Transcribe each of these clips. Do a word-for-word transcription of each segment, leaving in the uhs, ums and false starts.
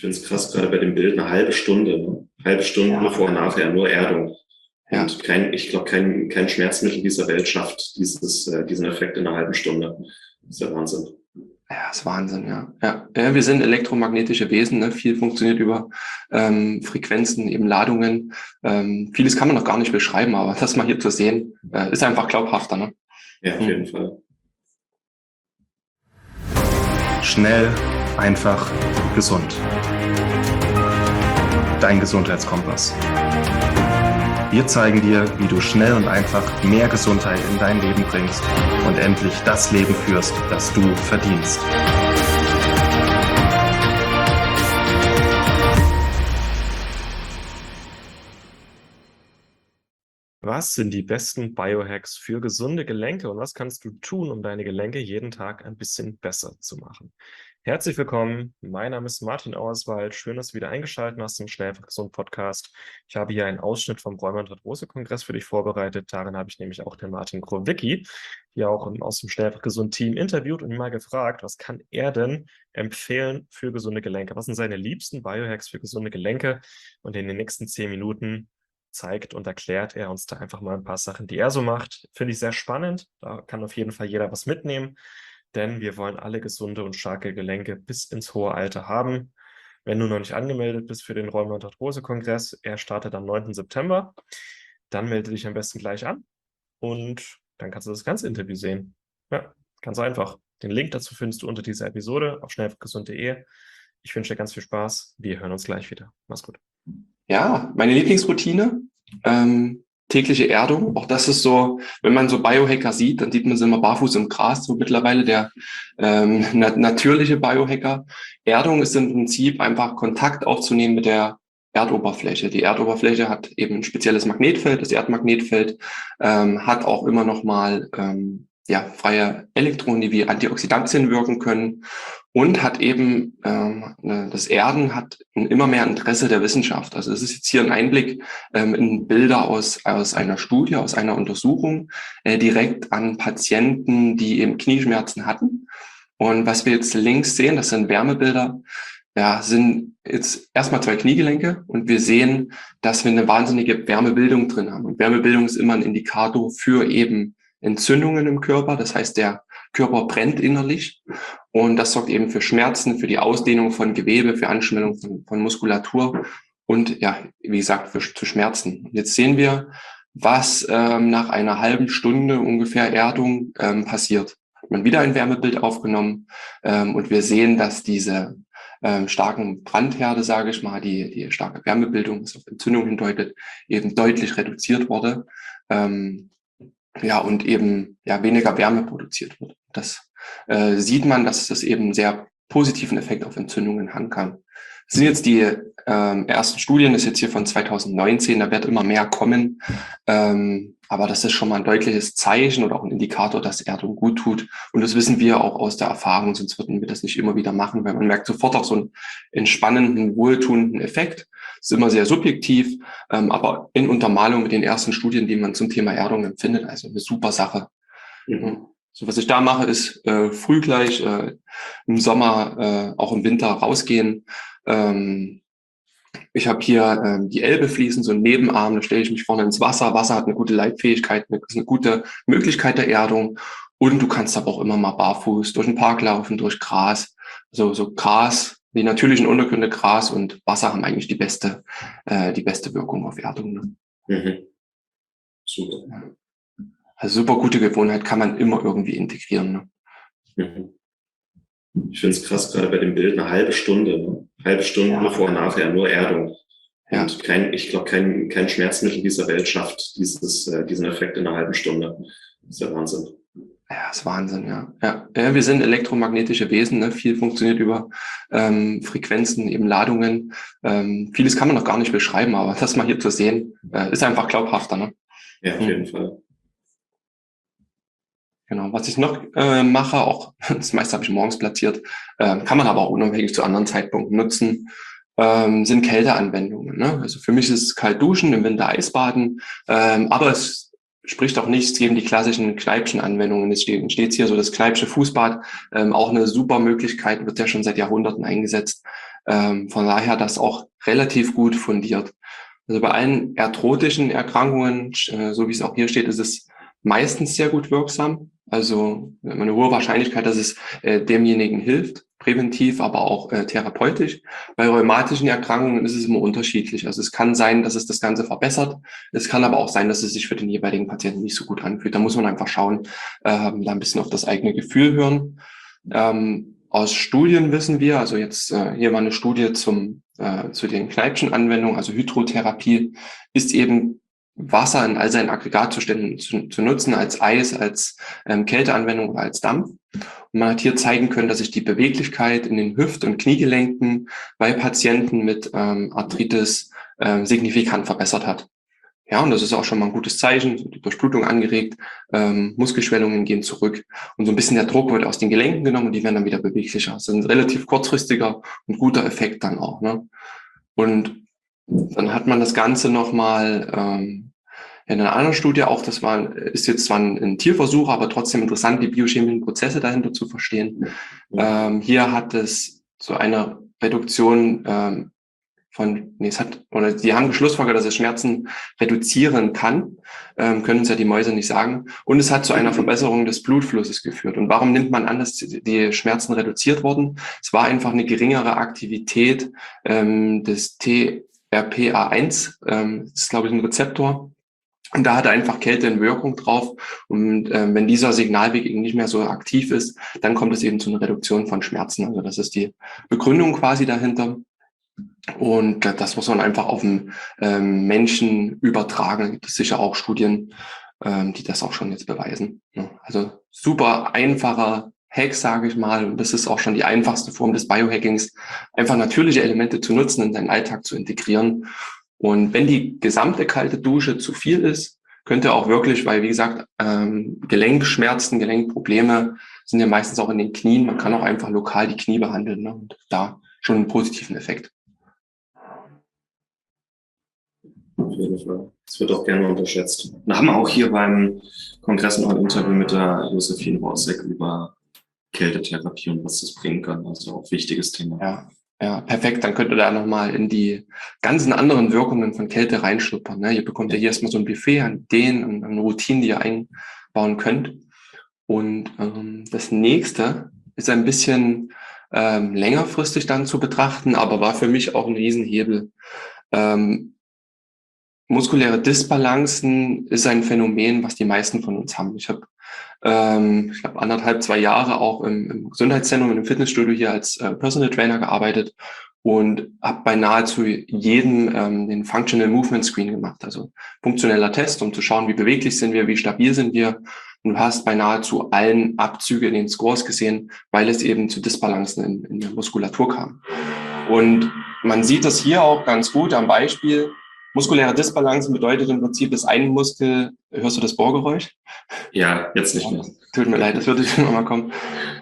finde es krass, gerade bei dem Bild eine halbe Stunde, ne? Halbe Stunde Ja. vor und nachher, nur Erdung. Ja. Und kein, ich glaube, kein, kein Schmerzmittel dieser Welt schafft dieses, äh, diesen Effekt in einer halben Stunde. Das ist ja Wahnsinn. Ja, ist Wahnsinn, ja. Ja, ja, wir sind elektromagnetische Wesen, ne? Viel funktioniert über ähm, Frequenzen, eben Ladungen. Ähm, vieles kann man noch gar nicht beschreiben, aber das mal hier zu sehen, äh, ist einfach glaubhafter, ne? Ja, auf jeden Fall. Schnell, einfach, gesund. Dein Gesundheitskompass. Wir zeigen dir, wie du schnell und einfach mehr Gesundheit in dein Leben bringst und endlich das Leben führst, das du verdienst. Was sind die besten Biohacks für gesunde Gelenke und was kannst du tun, um deine Gelenke jeden Tag ein bisschen besser zu machen? Herzlich willkommen, mein Name ist Martin Auerswald. Schön, dass du wieder eingeschaltet hast im Schnell einfach gesund Podcast. Ich habe hier einen Ausschnitt vom Rheuma-Arthrose-Kongress für dich vorbereitet. Darin habe ich nämlich auch den Martin Krowicki, hier auch aus dem Schnell einfach gesund Team interviewt und ihn mal gefragt, was kann er denn empfehlen für gesunde Gelenke? Was sind seine liebsten Biohacks für gesunde Gelenke? Und in den nächsten zehn Minuten zeigt und erklärt er uns da einfach mal ein paar Sachen, die er so macht. Finde ich sehr spannend. Da kann auf jeden Fall jeder was mitnehmen, denn wir wollen alle gesunde und starke Gelenke bis ins hohe Alter haben. Wenn du noch nicht angemeldet bist für den Rheuma-Arthrose-Kongress, er startet am neunten September, dann melde dich am besten gleich an und dann kannst du das ganze Interview sehen. Ja, ganz einfach. Den Link dazu findest du unter dieser Episode auf schnell einfach gesund punkt de. Ich wünsche dir ganz viel Spaß. Wir hören uns gleich wieder. Mach's gut. Ja, meine Lieblingsroutine, ähm, tägliche Erdung. Auch das ist so, wenn man so Biohacker sieht, dann sieht man sie immer barfuß im Gras, so mittlerweile der ähm, nat natürliche Biohacker. Erdung ist im Prinzip einfach Kontakt aufzunehmen mit der Erdoberfläche. Die Erdoberfläche hat eben ein spezielles Magnetfeld, das Erdmagnetfeld, ähm, hat auch immer noch mal ähm, ja, freie Elektronen, die wie Antioxidantien wirken können. Und hat eben, ähm, das Erden hat ein immer mehr Interesse der Wissenschaft. Also es ist jetzt hier ein Einblick ähm, in Bilder aus, aus einer Studie, aus einer Untersuchung, äh, direkt an Patienten, die eben Knieschmerzen hatten. Und was wir jetzt links sehen, das sind Wärmebilder, ja, sind jetzt erstmal zwei Kniegelenke und wir sehen, dass wir eine wahnsinnige Wärmebildung drin haben. Und Wärmebildung ist immer ein Indikator für eben Entzündungen im Körper. Das heißt, der Körper brennt innerlich und das sorgt eben für Schmerzen, für die Ausdehnung von Gewebe, für Anschwellung von, von Muskulatur und ja, wie gesagt, für, für Schmerzen. Und jetzt sehen wir, was ähm, nach einer halben Stunde ungefähr Erdung ähm, passiert. Hat man wieder ein Wärmebild aufgenommen ähm, und wir sehen, dass diese ähm, starken Brandherde, sage ich mal, die, die starke Wärmebildung, das auf Entzündung hindeutet, eben deutlich reduziert wurde. Ähm, ja, und eben ja weniger Wärme produziert wird. Das äh, sieht man, dass das eben einen sehr positiven Effekt auf Entzündungen haben kann. Das sind jetzt die ähm, ersten Studien, das ist jetzt hier von zweitausendneunzehn, da wird immer mehr kommen. Ähm, aber das ist schon mal ein deutliches Zeichen oder auch ein Indikator, dass Erdung gut tut. Und das wissen wir auch aus der Erfahrung, sonst würden wir das nicht immer wieder machen, weil man merkt sofort auch so einen entspannenden, wohltuenden Effekt. Das ist immer sehr subjektiv, ähm, aber in Untermalung mit den ersten Studien, die man zum Thema Erdung empfindet, also eine super Sache. Mhm. So, was ich da mache, ist äh, früh gleich äh, im Sommer, äh, auch im Winter rausgehen. Ähm, ich habe hier ähm, die Elbe fließen, so einen Nebenarm, da stelle ich mich vorne ins Wasser. Wasser hat eine gute Leitfähigkeit, eine, ist eine gute Möglichkeit der Erdung. Und du kannst aber auch immer mal barfuß durch den Park laufen, durch Gras. So, so Gras, die natürlichen Untergründe, Gras und Wasser haben eigentlich die beste, äh, die beste Wirkung auf Erdung. Ne? Mhm. Super. Ja. Also super gute Gewohnheit, kann man immer irgendwie integrieren. Ne? Mhm. Ich finde es krass, gerade bei dem Bild eine halbe Stunde, ne? Halbe Stunde Ja. vor und nachher, nur Erdung. Ja. Und kein, ich glaube, kein, kein Schmerzmittel dieser Welt schafft dieses, äh, diesen Effekt in einer halben Stunde. Das ist ja Wahnsinn. Ja, ist Wahnsinn, ja. Ja, ja, wir sind elektromagnetische Wesen, ne? Viel funktioniert über ähm, Frequenzen, eben Ladungen. Ähm, vieles kann man noch gar nicht beschreiben, aber das mal hier zu sehen, äh, ist einfach glaubhafter. Ne? Ja, auf Mhm. jeden Fall. Genau, was ich noch äh, mache, auch das meiste habe ich morgens platziert, äh, kann man aber auch unabhängig zu anderen Zeitpunkten nutzen, ähm, sind Kälteanwendungen. Ne? Also für mich ist es kalt duschen, im Winter Eisbaden, ähm, aber es spricht auch nichts gegen die klassischen Kneipschen Anwendungen. Es steht steht's hier so das Kneipsche Fußbad, ähm, auch eine super Möglichkeit, wird ja schon seit Jahrhunderten eingesetzt. Ähm, von daher das auch relativ gut fundiert. Also bei allen arthrotischen Erkrankungen, äh, so wie es auch hier steht, ist es meistens sehr gut wirksam. Also eine hohe Wahrscheinlichkeit, dass es äh, demjenigen hilft, präventiv, aber auch äh, therapeutisch. Bei rheumatischen Erkrankungen ist es immer unterschiedlich. Also es kann sein, dass es das Ganze verbessert. Es kann aber auch sein, dass es sich für den jeweiligen Patienten nicht so gut anfühlt. Da muss man einfach schauen, ähm, da ein bisschen auf das eigene Gefühl hören. Ähm, aus Studien wissen wir, also jetzt äh, hier mal eine Studie zum äh, zu den Kneipschen-Anwendungen, also Hydrotherapie, ist eben Wasser in all seinen Aggregatzuständen zu, zu nutzen, als Eis, als ähm, Kälteanwendung oder als Dampf. Und man hat hier zeigen können, dass sich die Beweglichkeit in den Hüft- und Kniegelenken bei Patienten mit ähm, Arthritis ähm, signifikant verbessert hat. Ja, und das ist auch schon mal ein gutes Zeichen. Die Durchblutung angeregt, ähm, Muskelschwellungen gehen zurück und so ein bisschen der Druck wird aus den Gelenken genommen und die werden dann wieder beweglicher. Das ist ein relativ kurzfristiger und guter Effekt dann auch. Ne? Und dann hat man das Ganze nochmal ähm, in einer anderen Studie auch, das war, ist jetzt zwar ein, ein Tierversuch, aber trotzdem interessant, die biochemischen Prozesse dahinter zu verstehen. Ähm, hier hat es zu einer Reduktion ähm, von, nee, es hat, oder die haben geschlussfolgert, dass es Schmerzen reduzieren kann, ähm, können uns ja die Mäuse nicht sagen. Und es hat zu einer Verbesserung des Blutflusses geführt. Und warum nimmt man an, dass die Schmerzen reduziert wurden? Es war einfach eine geringere Aktivität ähm, des T R P A eins, ähm, das ist, glaube ich, ein Rezeptor. Und da hat einfach Kälte eine Wirkung drauf. Und ähm, wenn dieser Signalweg eben nicht mehr so aktiv ist, dann kommt es eben zu einer Reduktion von Schmerzen. Also das ist die Begründung quasi dahinter. Und das muss man einfach auf den ähm, Menschen übertragen. Da gibt es sicher auch Studien, ähm, die das auch schon jetzt beweisen. Ja, also super einfacher Hack, sage ich mal. Und das ist auch schon die einfachste Form des Biohackings, einfach natürliche Elemente zu nutzen, in deinen Alltag zu integrieren. Und wenn die gesamte kalte Dusche zu viel ist, könnte auch wirklich, weil wie gesagt, ähm, Gelenkschmerzen, Gelenkprobleme sind ja meistens auch in den Knien. Man kann auch einfach lokal die Knie behandeln, ne? Und da schon einen positiven Effekt. Auf jeden Fall. Das wird auch gerne unterschätzt. Wir haben auch hier beim Kongress noch ein Interview mit der Josephine Horsek über Kältetherapie und was das bringen kann. Also auch wichtiges Thema. Ja, ja, perfekt. Dann könnt ihr da nochmal in die ganzen anderen Wirkungen von Kälte reinschnuppern. Ne? Ihr bekommt ja hier erstmal so ein Buffet an Ideen und an Routinen, die ihr einbauen könnt. Und ähm, das nächste ist ein bisschen ähm, längerfristig dann zu betrachten, aber war für mich auch ein Riesenhebel. Ähm, muskuläre Disbalancen ist ein Phänomen, was die meisten von uns haben. Ich habe ähm, ich habe anderthalb, zwei Jahre auch im, im Gesundheitszentrum, im Fitnessstudio hier als äh, Personal Trainer gearbeitet und habe bei nahezu jedem ähm, den Functional Movement Screen gemacht, also funktioneller Test, um zu schauen, wie beweglich sind wir, wie stabil sind wir. Und du hast bei nahezu allen Abzüge in den Scores gesehen, weil es eben zu Disbalancen in, in der Muskulatur kam. Und man sieht das hier auch ganz gut am Beispiel. Muskuläre Disbalancen bedeutet im Prinzip, dass ein Muskel, hörst du das Bohrgeräusch? Ja, jetzt nicht mehr. Tut mir leid, das würde schon nochmal kommen.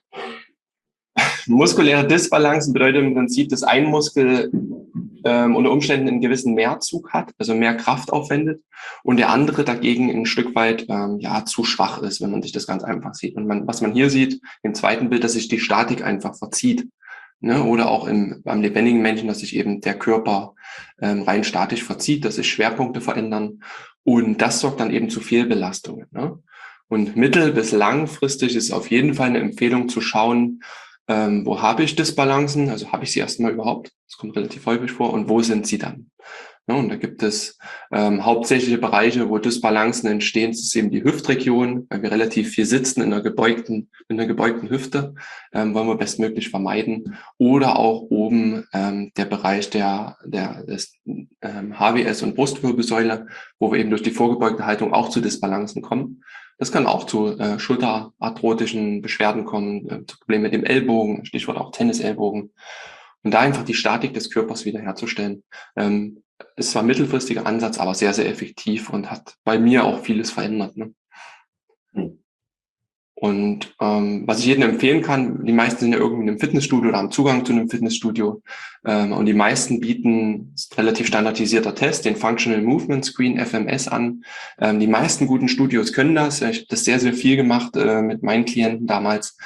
Muskuläre Disbalancen bedeutet im Prinzip, dass ein Muskel ähm, unter Umständen einen gewissen Mehrzug hat, also mehr Kraft aufwendet, und der andere dagegen ein Stück weit ähm, ja zu schwach ist, wenn man sich das ganz einfach sieht. Und man, was man hier sieht, im zweiten Bild, dass sich die Statik einfach verzieht. Ne? Oder auch im, beim lebendigen Menschen, dass sich eben der Körper ähm, rein statisch verzieht, dass sich Schwerpunkte verändern. Und das sorgt dann eben zu Fehlbelastungen. Ne? Und mittel- bis langfristig ist auf jeden Fall eine Empfehlung zu schauen, ähm, wo habe ich Disbalancen, also habe ich sie erstmal überhaupt, das kommt relativ häufig vor, und wo sind sie dann? Ja, und da gibt es ähm, hauptsächliche Bereiche, wo Disbalancen entstehen, das ist eben die Hüftregion, weil wir relativ viel sitzen in einer gebeugten, in einer gebeugten Hüfte, ähm, wollen wir bestmöglich vermeiden. Oder auch oben ähm, der Bereich der, der des ähm, H W S und Brustwirbelsäule, wo wir eben durch die vorgebeugte Haltung auch zu Disbalancen kommen. Das kann auch zu äh, schulterarthrotischen Beschwerden kommen, äh, zu Problemen mit dem Ellbogen, Stichwort auch Tennisellbogen. Und da einfach die Statik des Körpers wiederherzustellen, ähm, ist zwar ein mittelfristiger Ansatz, aber sehr, sehr effektiv und hat bei mir auch vieles verändert. Ne? Hm. Und ähm, was ich jedem empfehlen kann, die meisten sind ja irgendwie in einem Fitnessstudio oder haben Zugang zu einem Fitnessstudio. Ähm, und die meisten bieten relativ standardisierter Test, den Functional Movement Screen, F M S, an. Ähm, die meisten guten Studios können das. Ich habe das sehr, sehr viel gemacht äh, mit meinen Klienten damals.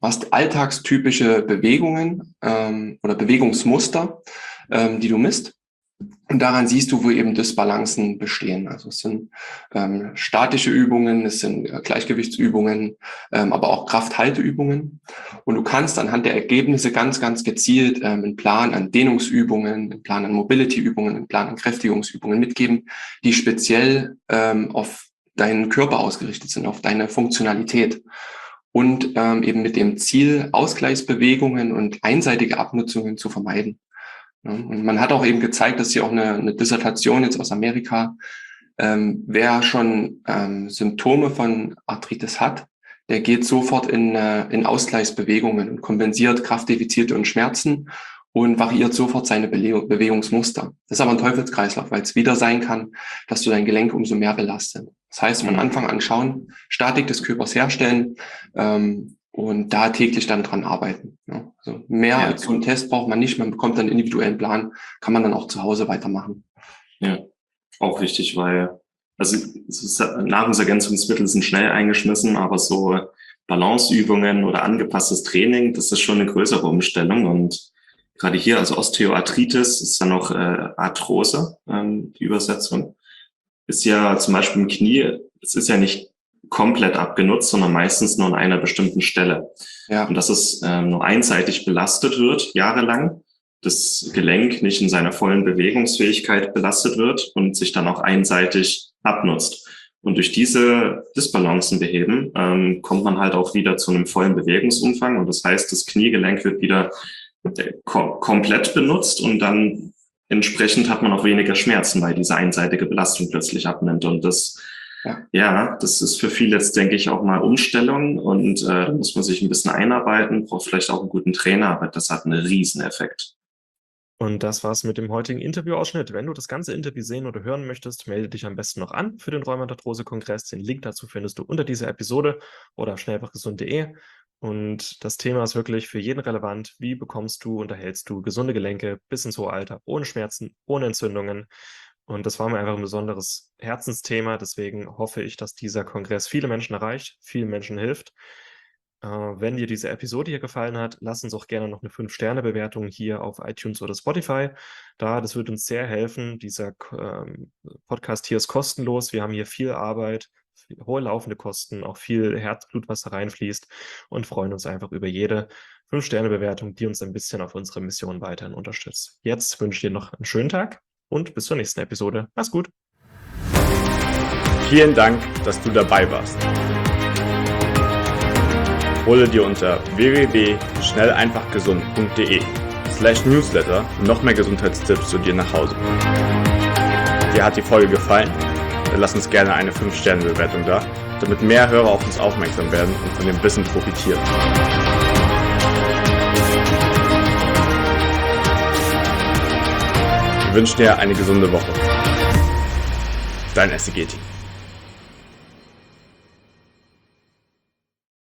hast alltagstypische Bewegungen ähm, oder Bewegungsmuster, ähm, die du misst. Und daran siehst du, wo eben Dysbalancen bestehen. Also es sind ähm, statische Übungen, es sind äh, Gleichgewichtsübungen, ähm, aber auch Krafthalteübungen. Und du kannst anhand der Ergebnisse ganz, ganz gezielt ähm, einen Plan an Dehnungsübungen, einen Plan an Mobility-Übungen, einen Plan an Kräftigungsübungen mitgeben, die speziell ähm, auf deinen Körper ausgerichtet sind, auf deine Funktionalität. Und ähm, eben mit dem Ziel, Ausgleichsbewegungen und einseitige Abnutzungen zu vermeiden. Und man hat auch eben gezeigt, dass hier auch eine, eine Dissertation jetzt aus Amerika, ähm, wer schon ähm, Symptome von Arthritis hat, der geht sofort in, äh, in Ausgleichsbewegungen und kompensiert Kraftdefizite und Schmerzen und variiert sofort seine Bele- Bewegungsmuster. Das ist aber ein Teufelskreislauf, weil es wieder sein kann, dass du dein Gelenk umso mehr belastet. Das heißt, von Anfang an schauen, Statik des Körpers herstellen, ähm, und da täglich dann dran arbeiten. Ja, also mehr Ja. als so einen Test braucht man nicht. Man bekommt dann einen individuellen Plan, kann man dann auch zu Hause weitermachen. Ja, auch wichtig, weil also es ist, Nahrungsergänzungsmittel sind schnell eingeschmissen, aber so Balanceübungen oder angepasstes Training, das ist schon eine größere Umstellung. Und gerade hier, also Osteoarthritis ist ja noch äh, Arthrose, ähm, die Übersetzung, ist ja zum Beispiel im Knie, es ist ja nicht komplett abgenutzt, sondern meistens nur an einer bestimmten Stelle. Ja. Und dass es ähm, nur einseitig belastet wird, jahrelang, das Gelenk nicht in seiner vollen Bewegungsfähigkeit belastet wird und sich dann auch einseitig abnutzt. Und durch diese Disbalancen beheben, ähm, kommt man halt auch wieder zu einem vollen Bewegungsumfang. Und das heißt, das Kniegelenk wird wieder äh, kom- komplett benutzt und dann entsprechend hat man auch weniger Schmerzen, weil diese einseitige Belastung plötzlich abnimmt. Und das Ja. ja, das ist für viele jetzt, denke ich, auch mal Umstellung und äh, da muss man sich ein bisschen einarbeiten, braucht vielleicht auch einen guten Trainer, aber das hat einen Rieseneffekt. Und das war's mit dem heutigen Interviewausschnitt. Wenn du das ganze Interview sehen oder hören möchtest, melde dich am besten noch an für den Rheumatarthrose-Kongress. Den Link dazu findest du unter dieser Episode oder auf schnellfachgesund punkt de. Und das Thema ist wirklich für jeden relevant. Wie bekommst du und erhältst du gesunde Gelenke bis ins hohe Alter, ohne Schmerzen, ohne Entzündungen? Und das war mir einfach ein besonderes Herzensthema. Deswegen hoffe ich, dass dieser Kongress viele Menschen erreicht, vielen Menschen hilft. Äh, wenn dir diese Episode hier gefallen hat, lass uns auch gerne noch eine fünf Sterne Bewertung hier auf iTunes oder Spotify da. Das wird uns sehr helfen. Dieser ähm, Podcast hier ist kostenlos. Wir haben hier viel Arbeit, viel, hohe laufende Kosten, auch viel Herzblut, was da reinfließt und freuen uns einfach über jede fünf Sterne Bewertung, die uns ein bisschen auf unserer Mission weiterhin unterstützt. Jetzt wünsche ich dir noch einen schönen Tag. Und bis zur nächsten Episode. Mach's gut. Vielen Dank, dass du dabei warst. Hole dir unter w w w punkt schnell einfach gesund punkt de slash newsletter noch mehr Gesundheitstipps zu dir nach Hause. Dir hat die Folge gefallen? Dann lass uns gerne eine fünf Sterne Bewertung da, damit mehr Hörer auf uns aufmerksam werden und von dem Wissen profitieren. Ich wünsche dir eine gesunde Woche. Dein S C G-Team.